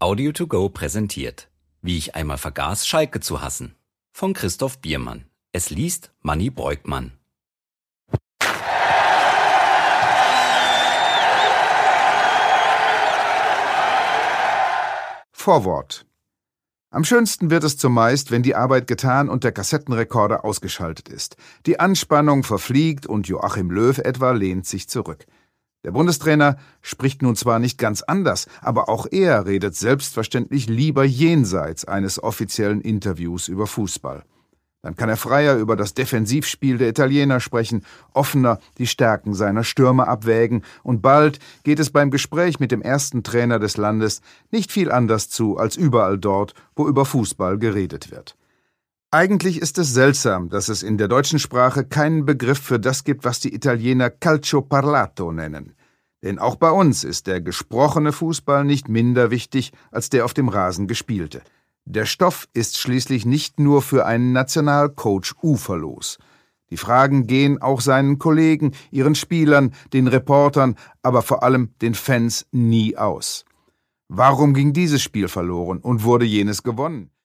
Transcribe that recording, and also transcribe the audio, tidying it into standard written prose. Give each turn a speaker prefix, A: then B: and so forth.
A: Audio to go präsentiert Wie ich einmal vergaß, Schalke zu hassen von Christoph Biermann. Es liest Manni Breukmann.
B: Vorwort. Am schönsten wird es zumeist, wenn die Arbeit getan und der Kassettenrekorder ausgeschaltet ist. Die Anspannung verfliegt und Joachim Löw etwa lehnt sich zurück. Der Bundestrainer spricht nun zwar nicht ganz anders, aber auch er redet selbstverständlich lieber jenseits eines offiziellen Interviews über Fußball. Dann kann er freier über das Defensivspiel der Italiener sprechen, offener die Stärken seiner Stürmer abwägen und bald geht es beim Gespräch mit dem ersten Trainer des Landes nicht viel anders zu als überall dort, wo über Fußball geredet wird. Eigentlich ist es seltsam, dass es in der deutschen Sprache keinen Begriff für das gibt, was die Italiener Calcio Parlato nennen. Denn auch bei uns ist der gesprochene Fußball nicht minder wichtig als der auf dem Rasen gespielte. Der Stoff ist schließlich nicht nur für einen Nationalcoach uferlos. Die Fragen gehen auch seinen Kollegen, ihren Spielern, den Reportern, aber vor allem den Fans nie aus. Warum ging dieses Spiel verloren und wurde jenes gewonnen?